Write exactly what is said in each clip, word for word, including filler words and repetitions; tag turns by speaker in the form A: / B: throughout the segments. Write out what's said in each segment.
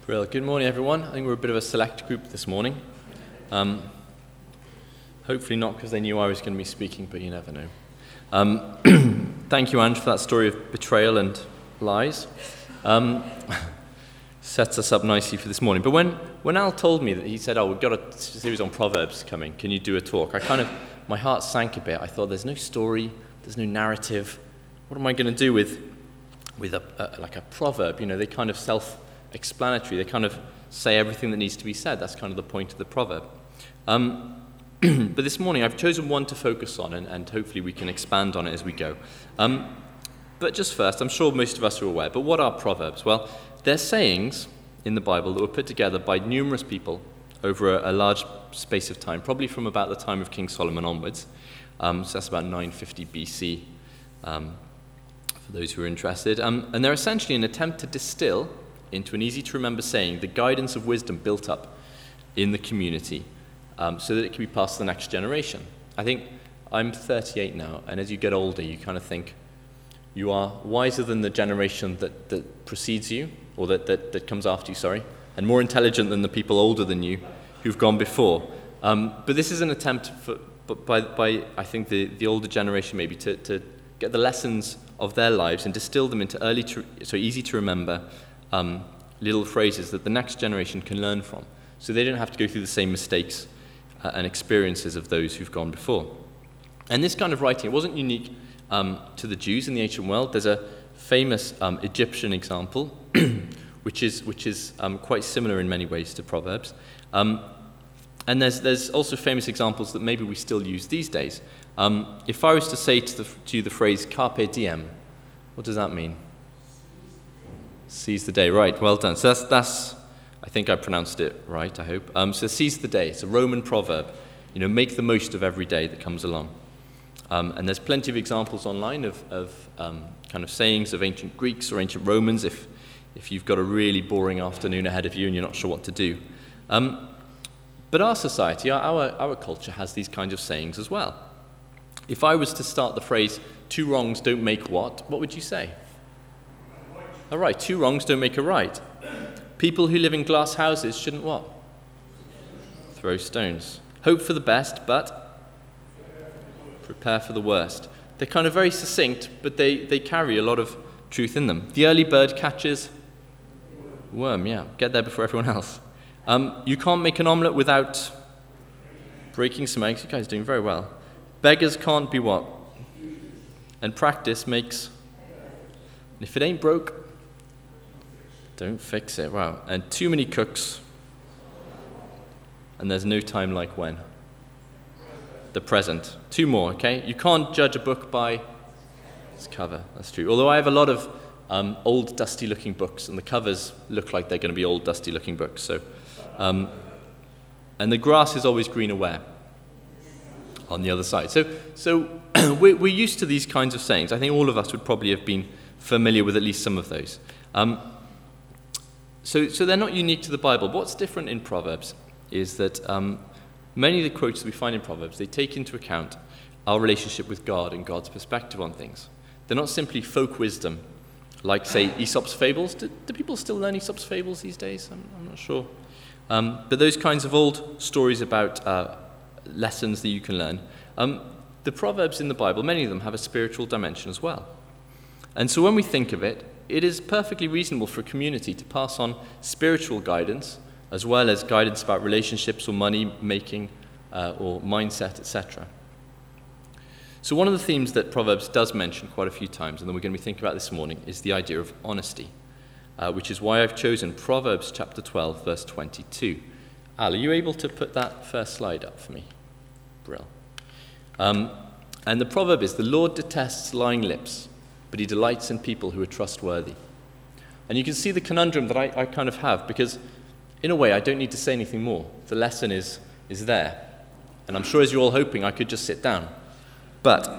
A: Well, good morning, everyone. I think we're a bit of a select group this morning. Um, hopefully not because they knew I was going to be speaking, but you never know. Um, thank you, Ange, for that story of betrayal and lies. Um, sets us up nicely for this morning. But when, when Al told me that he said, oh, we've got a series on Proverbs coming, can you do a talk? I kind of, my heart sank a bit. I thought, there's no story, there's no narrative. What am I going to do with, with a, a, like a proverb? You know, they kind of self explanatory. They kind of say everything that needs to be said. That's kind of the point of the proverb. Um, but this morning I've chosen one to focus on, and, and hopefully we can expand on it as we go. Um, but just first, I'm sure most of us are aware, but what are proverbs? Well, they're sayings in the Bible that were put together by numerous people over a, a large space of time, probably from about the time of King Solomon onwards. Um, so that's about nine fifty B C, um, for those who are interested. Um, and they're essentially an attempt to distill into an easy-to-remember saying the guidance of wisdom built up in the community, um, so that it can be passed to the next generation. I think I'm thirty-eight now, and as you get older, you kind of think you are wiser than the generation that, that precedes you, or that, that, that comes after you, sorry, and more intelligent than the people older than you who've gone before. Um, but this is an attempt for, by, by, I think, the, the older generation maybe to, to get the lessons of their lives and distill them into early, to, so easy-to-remember Um, little phrases that the next generation can learn from, so they don't have to go through the same mistakes uh, and experiences of those who've gone before. And this kind of writing, it wasn't unique um, to the Jews in the ancient world. There's a famous um, Egyptian example, which is which is um, quite similar in many ways to Proverbs. Um, and there's there's also famous examples that maybe we still use these days. Um, if I was to say to, the, to you the phrase "carpe diem," what does that mean? Seize the day, right, well done. So that's, that's I think I pronounced it right, I hope. Um, so seize the day, it's a Roman proverb. You know, make the most of every day that comes along. Um, and there's plenty of examples online of, of um, kind of sayings of ancient Greeks or ancient Romans if, if you've got a really boring afternoon ahead of you and you're not sure what to do. Um, but our society, our, our, our culture has these kinds of sayings as well. If I was to start the phrase, two wrongs don't make what, what would you say? All right, two wrongs don't make a right. People who live in glass houses shouldn't what? Throw stones. Hope for the best, but prepare for the worst. They're kind of very succinct, but they, they carry a lot of truth in them. The early bird catches worm, yeah. Get there before everyone else. Um, you can't make an omelette without breaking some eggs. You guys are doing very well. Beggars can't be what? And practice makes... And if it ain't broke, don't fix it. Wow. And too many cooks, and there's no time like when. The present. Two more, okay? You can't judge a book by its cover. That's true. Although I have a lot of um, old, dusty-looking books, and the covers look like they're going to be old, dusty-looking books. So, um, and the grass is always greener where? On the other side. So, so we're, we're used to these kinds of sayings. I think all of us would probably have been familiar with at least some of those. Um, so, so they're not unique to the Bible. What's different in Proverbs is that um, many of the quotes that we find in Proverbs, they take into account our relationship with God and God's perspective on things. They're not simply folk wisdom, like, say, Aesop's fables. Do, do people still learn Aesop's fables these days? I'm, I'm not sure. Um, but those kinds of old stories about uh, lessons that you can learn. Um, the Proverbs in the Bible, many of them have a spiritual dimension as well. And so when we think of it, it is perfectly reasonable for a community to pass on spiritual guidance as well as guidance about relationships or money making uh, or mindset, et cetera. So one of the themes that Proverbs does mention quite a few times, and that we're going to be thinking about this morning, is the idea of honesty, uh, which is why I've chosen Proverbs chapter twelve, verse twenty-two. Al, are you able to put that first slide up for me? Brill. Um, and the proverb is, the Lord detests lying lips, but he delights in people who are trustworthy. And you can see the conundrum that I, I kind of have, because in a way I don't need to say anything more. The lesson is, is there. And I'm sure as you're all hoping I could just sit down. But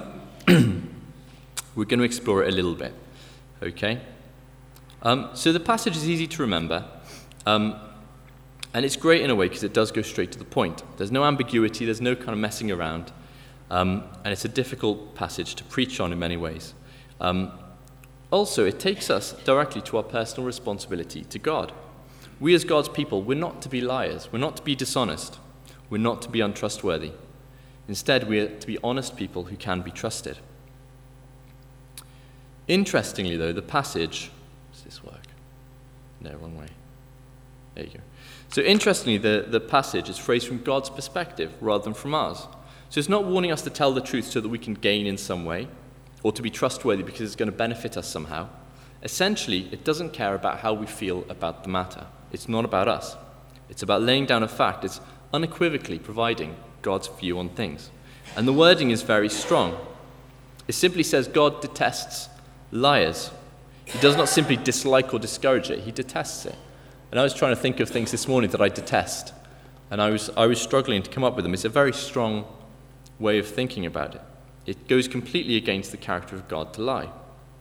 A: we're going to explore it a little bit. Okay? Um, so the passage is easy to remember. Um, and it's great in a way because it does go straight to the point. There's no ambiguity, there's no kind of messing around. Um, and it's a difficult passage to preach on in many ways. Um, also, it takes us directly to our personal responsibility to God. We as God's people, we're not to be liars. We're not to be dishonest. We're not to be untrustworthy. Instead, we're to be honest people who can be trusted. Interestingly, though, the passage... Does this work? No, wrong way. There you go. So interestingly, the, the passage is phrased from God's perspective rather than from ours. So it's not warning us to tell the truth so that we can gain in some way, or to be trustworthy because it's going to benefit us somehow. Essentially, it doesn't care about how we feel about the matter. It's not about us. It's about laying down a fact. It's unequivocally providing God's view on things. And the wording is very strong. It simply says God detests liars. He does not simply dislike or discourage it. He detests it. And I was trying to think of things this morning that I detest. And I was I was struggling to come up with them. It's a very strong way of thinking about it. It goes completely against the character of God to lie.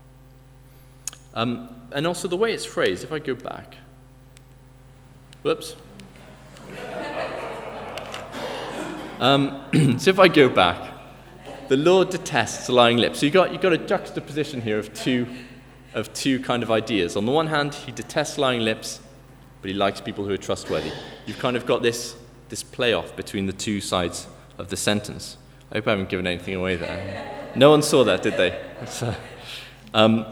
A: Um, and also the way it's phrased, if I go back. Whoops. Um, so if I go back, the Lord detests lying lips. So you've got, you've got a juxtaposition here of two, of two kind of ideas. On the one hand, he detests lying lips, but he likes people who are trustworthy. You've kind of got this, this play-off between the two sides of the sentence. I hope I haven't given anything away there. No one saw that, did they? So, um,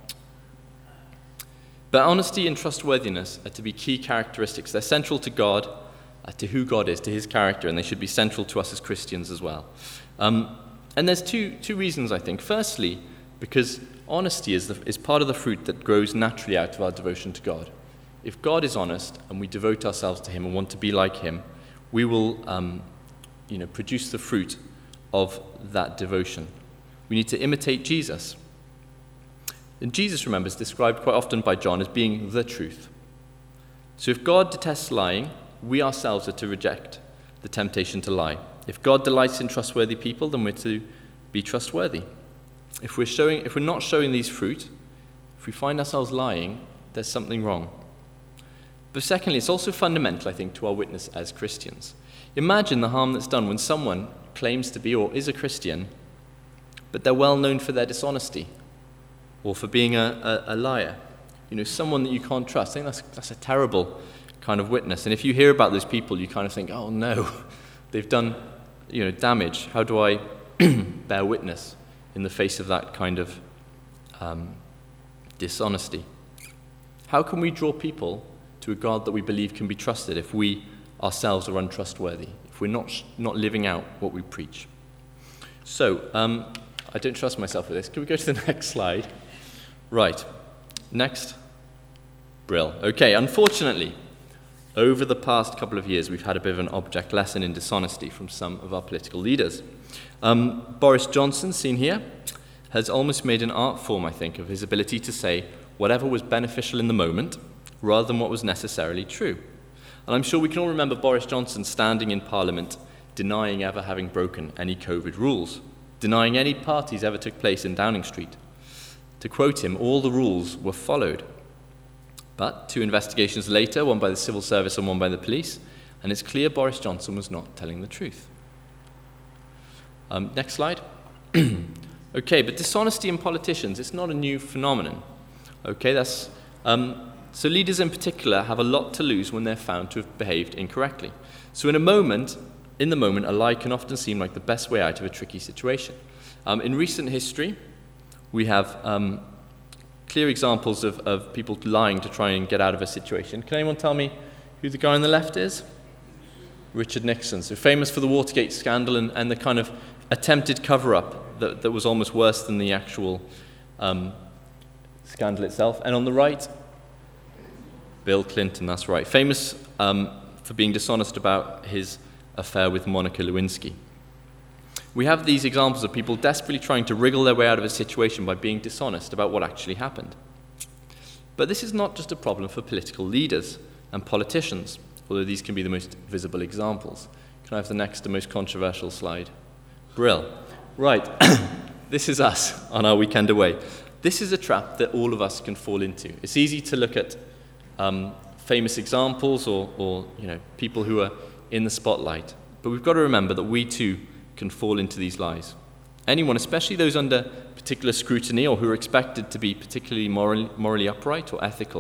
A: but honesty and trustworthiness are to be key characteristics. They're central to God, uh, to who God is, to his character, and they should be central to us as Christians as well. Um, and there's two, two reasons, I think. Firstly, because honesty is, the, is part of the fruit that grows naturally out of our devotion to God. If God is honest and we devote ourselves to him and want to be like him, we will um, you know, produce the fruit of that devotion. We need to imitate Jesus. And Jesus, remember, is described quite often by John as being the truth. So if God detests lying, we ourselves are to reject the temptation to lie. If God delights in trustworthy people, then we're to be trustworthy. If we're showing, if we're not showing these fruit, if we find ourselves lying, there's something wrong. But secondly, it's also fundamental, I think, to our witness as Christians. Imagine the harm that's done when someone claims to be or is a Christian, but they're well known for their dishonesty or for being a, a, a liar. You know, someone that you can't trust. I think that's, that's a terrible kind of witness. And if you hear about those people, you kind of think, oh no, they've done, you know, damage. How do I bear witness in the face of that kind of um, dishonesty? How can we draw people to a God that we believe can be trusted if we ourselves are untrustworthy, if we're not not living out what we preach? So, um, I don't trust myself with this. Can we go to the next slide? Right. Next. Brill. Okay, unfortunately, over the past couple of years, we've had a bit of an object lesson in dishonesty from some of our political leaders. Um, Boris Johnson, seen here, has almost made an art form, I think, of his ability to say whatever was beneficial in the moment rather than what was necessarily true. And I'm sure we can all remember Boris Johnson standing in Parliament denying ever having broken any COVID rules, denying any parties ever took place in Downing Street. To quote him, all the rules were followed. But two investigations later, one by the civil service and one by the police, and it's clear Boris Johnson was not telling the truth. Um, next slide. Okay, but dishonesty in politicians, it's not a new phenomenon. Okay, that's... Um, So leaders in particular have a lot to lose when they're found to have behaved incorrectly. So in a moment, in the moment, a lie can often seem like the best way out of a tricky situation. Um, in recent history, we have um, clear examples of, of people lying to try and get out of a situation. Can anyone tell me who the guy on the left is? Richard Nixon, so famous for the Watergate scandal and, and the kind of attempted cover-up that, that was almost worse than the actual um, scandal itself. And on the right, Bill Clinton, that's right. Famous um, for being dishonest about his affair with Monica Lewinsky. We have these examples of people desperately trying to wriggle their way out of a situation by being dishonest about what actually happened. But this is not just a problem for political leaders and politicians, although these can be the most visible examples. Can I have the next and most controversial slide? Brill. Right, this is us on our weekend away. This is a trap that all of us can fall into. It's easy to look at Um, famous examples or, or you know, people who are in the spotlight. But we've got to remember that we too can fall into these lies. Anyone, especially those under particular scrutiny or who are expected to be particularly morally, morally upright or ethical,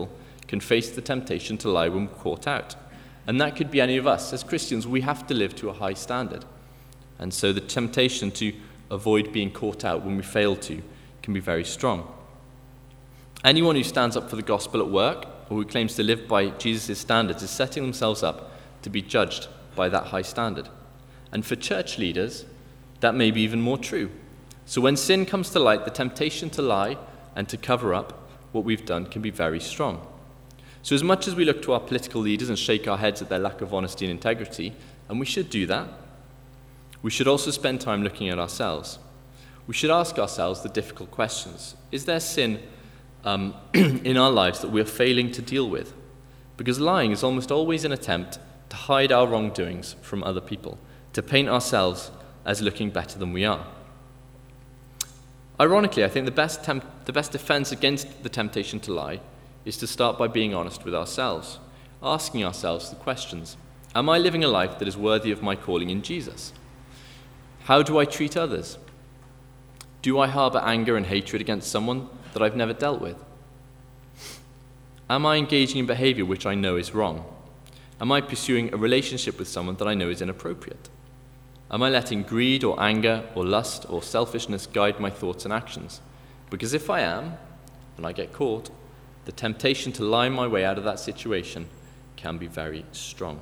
A: can face the temptation to lie when we're caught out. And that could be any of us. As Christians, we have to live to a high standard. And so the temptation to avoid being caught out when we fail to can be very strong. Anyone who stands up for the gospel at work or who claims to live by Jesus' standards is setting themselves up to be judged by that high standard. And for church leaders, that may be even more true. So when sin comes to light, the temptation to lie and to cover up what we've done can be very strong. So as much as we look to our political leaders and shake our heads at their lack of honesty and integrity, and we should do that, we should also spend time looking at ourselves. We should ask ourselves the difficult questions. Is there sin um, in our lives that we're failing to deal with? Because lying is almost always an attempt to hide our wrongdoings from other people, to paint ourselves as looking better than we are. Ironically, I think the best temp- the best defense against the temptation to lie is to start by being honest with ourselves, asking ourselves the questions. Am I living a life that is worthy of my calling in Jesus? How do I treat others? Do I harbor anger and hatred against someone that I've never dealt with? Am I engaging in behavior which I know is wrong? Am I pursuing a relationship with someone that I know is inappropriate? Am I letting greed or anger or lust or selfishness guide my thoughts and actions? Because if I am, and I get caught, the temptation to lie my way out of that situation can be very strong.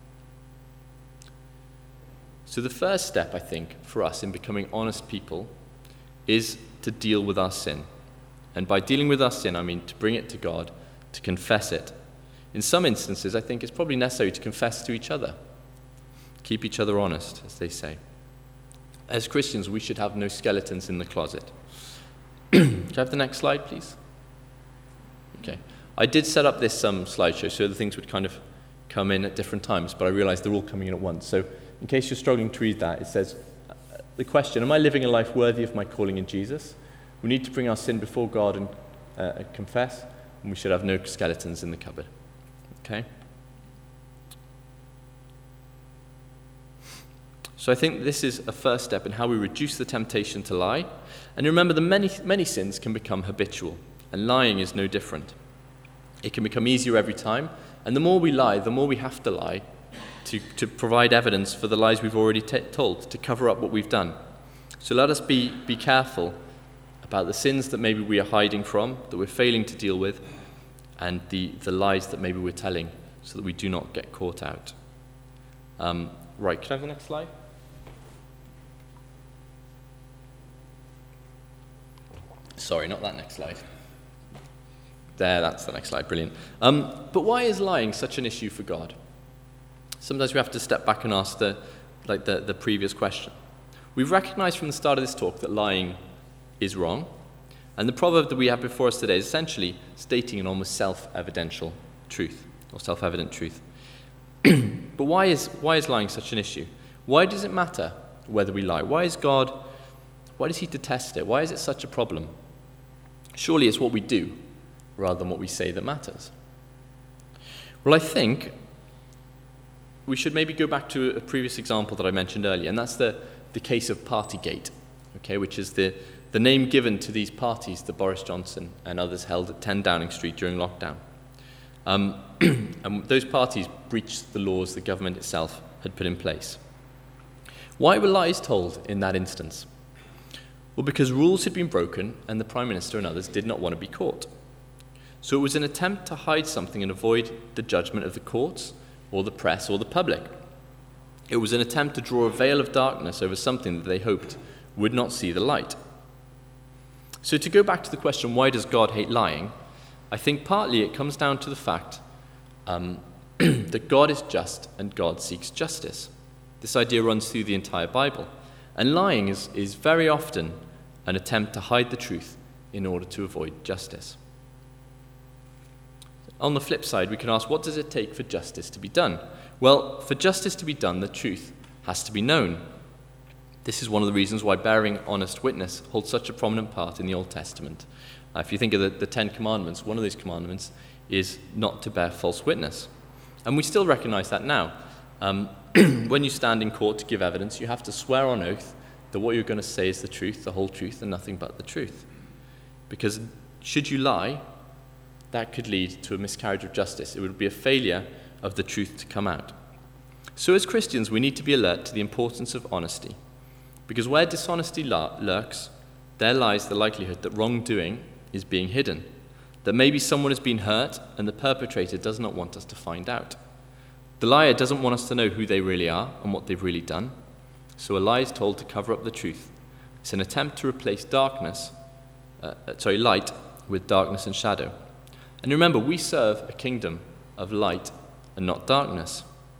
A: So the first step, I think, for us in becoming honest people is to deal with our sin. And by dealing with our sin, I mean to bring it to God, to confess it. In some instances, I think it's probably necessary to confess to each other. Keep each other honest, as they say. As Christians, we should have no skeletons in the closet. Can I have the next slide, please? Okay. I did set up this um, slideshow so the things would kind of come in at different times, but I realized they're all coming in at once. So in case you're struggling to read that, it says, uh, the question, am I living a life worthy of my calling in Jesus? We need to bring our sin before God and uh, confess, and we should have no skeletons in the cupboard. Okay? So I think this is a first step in how we reduce the temptation to lie. And remember, the many, many sins can become habitual, and lying is no different. It can become easier every time, and the more we lie, the more we have to lie to, to provide evidence for the lies we've already t- told, to cover up what we've done. So let us be, be careful about the sins that maybe we are hiding from, that we're failing to deal with, and the, the lies that maybe we're telling, so that we do not get caught out. Um, right, can I have the next slide? Sorry, not that next slide. There, that's the next slide, brilliant. Um, but why is lying such an issue for God? Sometimes we have to step back and ask the, like the, the previous question. We've recognized from the start of this talk that lying is wrong, and the proverb that we have before us today is essentially stating an almost self-evidential truth, or self-evident truth. But why is, why is lying such an issue? Why does it matter whether we lie? Why is God, why does he detest it? Why is it such a problem? Surely it's what we do rather than what we say that matters. Well, I think we should maybe go back to a previous example that I mentioned earlier, and that's the, the case of Partygate, okay, which is the, the name given to these parties that Boris Johnson and others held at ten Downing Street during lockdown. Um, and those parties breached the laws the government itself had put in place. Why were lies told in that instance? Well, because rules had been broken and the Prime Minister and others did not want to be caught. So it was an attempt to hide something and avoid the judgment of the courts or the press or the public. It was an attempt to draw a veil of darkness over something that they hoped would not see the light. So to go back to the question, why does God hate lying? I think partly it comes down to the fact um, that God is just and God seeks justice. This idea runs through the entire Bible. And lying is, is very often an attempt to hide the truth in order to avoid justice. On the flip side, we can ask, what does it take for justice to be done? Well, for justice to be done, the truth has to be known. This is one of the reasons why bearing honest witness holds such a prominent part in the Old Testament. Uh, if you think of the, the Ten Commandments, one of those commandments is not to bear false witness. And we still recognize that now. Um, when you stand in court to give evidence, you have to swear on oath that what you're going to say is the truth, the whole truth, and nothing but the truth. Because should you lie, that could lead to a miscarriage of justice. It would be a failure of the truth to come out. So as Christians, we need to be alert to the importance of honesty, because where dishonesty lurks, there lies the likelihood that wrongdoing is being hidden, that maybe someone has been hurt and the perpetrator does not want us to find out. The liar doesn't want us to know who they really are and what they've really done, so a lie is told to cover up the truth. It's an attempt to replace darkness, uh, sorry, light with darkness and shadow. And remember, we serve a kingdom of light and not darkness.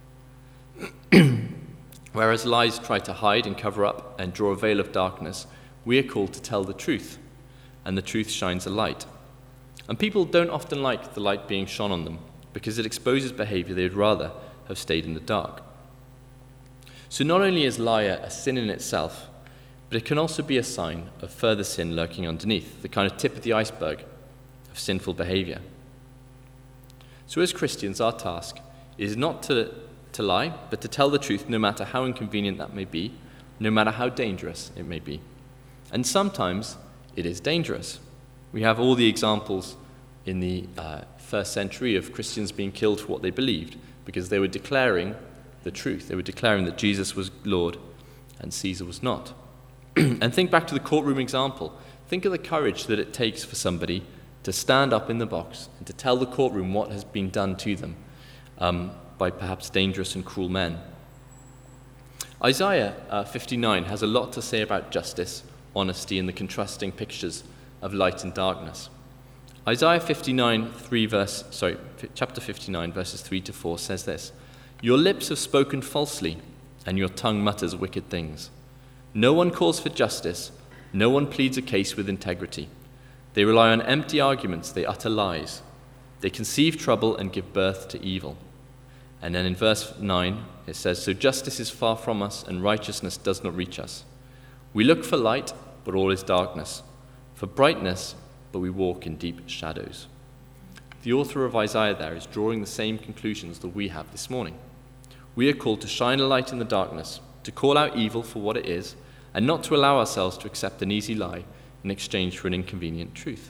A: Whereas lies try to hide and cover up and draw a veil of darkness, we are called to tell the truth, and the truth shines a light. And people don't often like the light being shone on them because it exposes behavior they would rather have stayed in the dark. So not only is liar a sin in itself, but it can also be a sign of further sin lurking underneath, the kind of tip of the iceberg of sinful behavior. So as Christians, our task is not to, to lie, but to tell the truth no matter how inconvenient that may be, no matter how dangerous it may be. And sometimes it is dangerous. We have all the examples in the uh, first century of Christians being killed for what they believed, because they were declaring the truth. They were declaring that Jesus was Lord and Caesar was not. And think back to the courtroom example. Think of the courage that it takes for somebody to stand up in the box and to tell the courtroom what has been done to them um, by perhaps dangerous and cruel men. Isaiah uh, fifty-nine has a lot to say about justice, honesty, and the contrasting pictures of light and darkness. Isaiah fifty-nine, three verse, sorry, chapter fifty-nine, verses three to four says this: "Your lips have spoken falsely, and your tongue mutters wicked things. No one calls for justice, no one pleads a case with integrity. They rely on empty arguments, they utter lies. They conceive trouble and give birth to evil." And then in verse nine, it says, "So justice is far from us, and righteousness does not reach us. We look for light, but all is darkness. For brightness, but we walk in deep shadows." The author of Isaiah there is drawing the same conclusions that we have this morning. We are called to shine a light in the darkness, to call out evil for what it is, and not to allow ourselves to accept an easy lie in exchange for an inconvenient truth.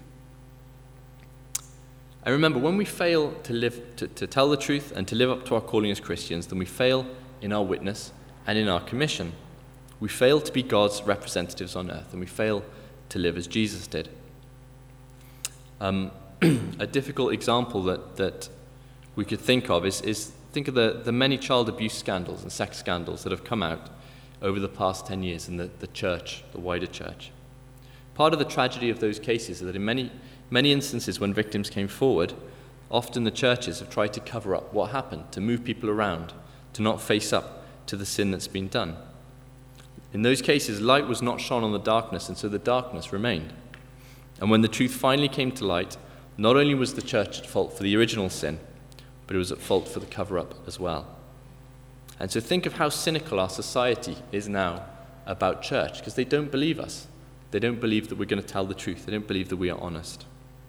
A: And remember, when we fail to live, to, to tell the truth and to live up to our calling as Christians, then we fail in our witness and in our commission. We fail to be God's representatives on earth, and we fail to live as Jesus did. Um, a difficult example that, that we could think of is, is think of the, the many child abuse scandals and sex scandals that have come out over the past ten years in the, the church, the wider church. Part of the tragedy of those cases is that in many, many instances when victims came forward, often the churches have tried to cover up what happened, to move people around, to not face up to the sin that's been done. In those cases, light was not shone on the darkness, and so the darkness remained. And when the truth finally came to light, not only was the church at fault for the original sin, but it was at fault for the cover-up as well. And so think of how cynical our society is now about church, because they don't believe us. They don't believe that we're going to tell the truth. They don't believe that we are honest.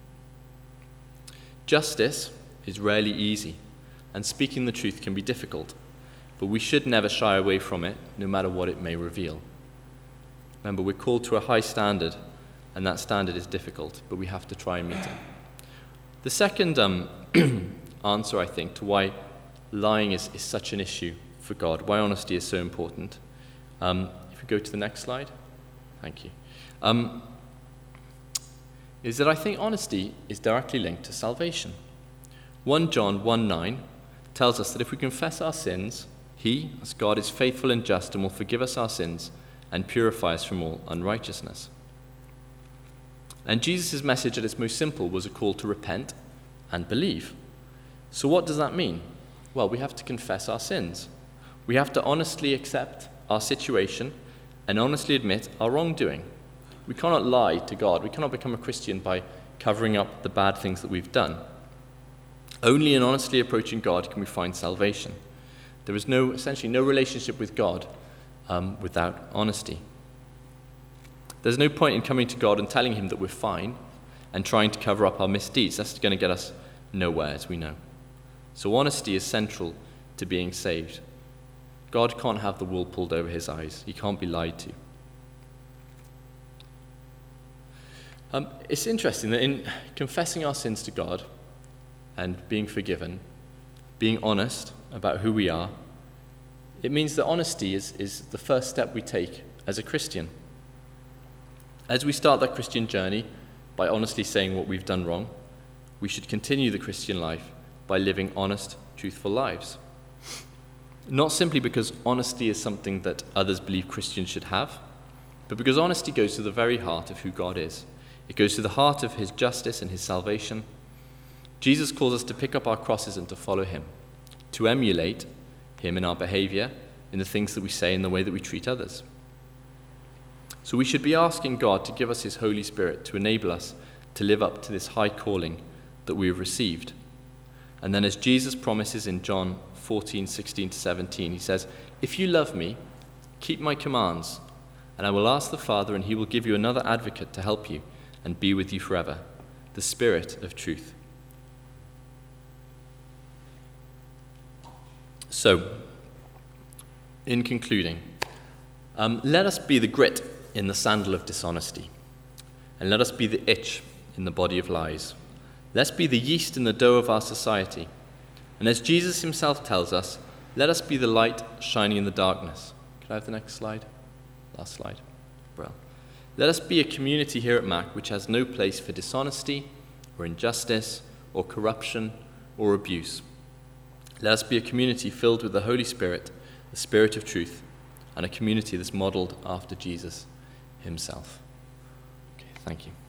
A: Justice is rarely easy, and speaking the truth can be difficult, but we should never shy away from it, no matter what it may reveal. Remember, we're called to a high standard, and that standard is difficult, but we have to try and meet it. The second um, answer, I think, to why lying is, is such an issue for God, why honesty is so important. Um, if we go to the next slide. Thank you. Um, is that I think honesty is directly linked to salvation. First John one nine tells us that if we confess our sins, he, as God, is faithful and just and will forgive us our sins and purify us from all unrighteousness. And Jesus' message at its most simple was a call to repent and believe. So what does that mean? Well, we have to confess our sins. We have to honestly accept our situation and honestly admit our wrongdoing. We cannot lie to God. We cannot become a Christian by covering up the bad things that we've done. Only in honestly approaching God can we find salvation. There is no, essentially no relationship with God um, without honesty. There's no point in coming to God and telling him that we're fine and trying to cover up our misdeeds. That's going to get us nowhere, as we know. So honesty is central to being saved. God can't have the wool pulled over his eyes. He can't be lied to. Um, it's interesting that in confessing our sins to God, and being forgiven, being honest about who we are, it means that honesty is, is the first step we take as a Christian. As we start that Christian journey by honestly saying what we've done wrong, we should continue the Christian life by living honest, truthful lives. Not simply because honesty is something that others believe Christians should have, but because honesty goes to the very heart of who God is. It goes to the heart of his justice and his salvation. Jesus calls us to pick up our crosses and to follow him, to emulate him in our behavior, in the things that we say, in the way that we treat others. So we should be asking God to give us his Holy Spirit to enable us to live up to this high calling that we have received. And then as Jesus promises in John fourteen, sixteen to seventeen, he says, "If you love me, keep my commands, and I will ask the Father, and he will give you another advocate to help you and be with you forever, the Spirit of truth." So, in concluding, um, let us be the grit in the sandal of dishonesty, and let us be the itch in the body of lies. Let's be the yeast in the dough of our society. And as Jesus himself tells us, let us be the light shining in the darkness. Can I have the next slide? Last slide. Well, let us be a community here at Mac which has no place for dishonesty or injustice or corruption or abuse. Let us be a community filled with the Holy Spirit, the Spirit of truth, and a community that's modeled after Jesus himself. Okay, thank you.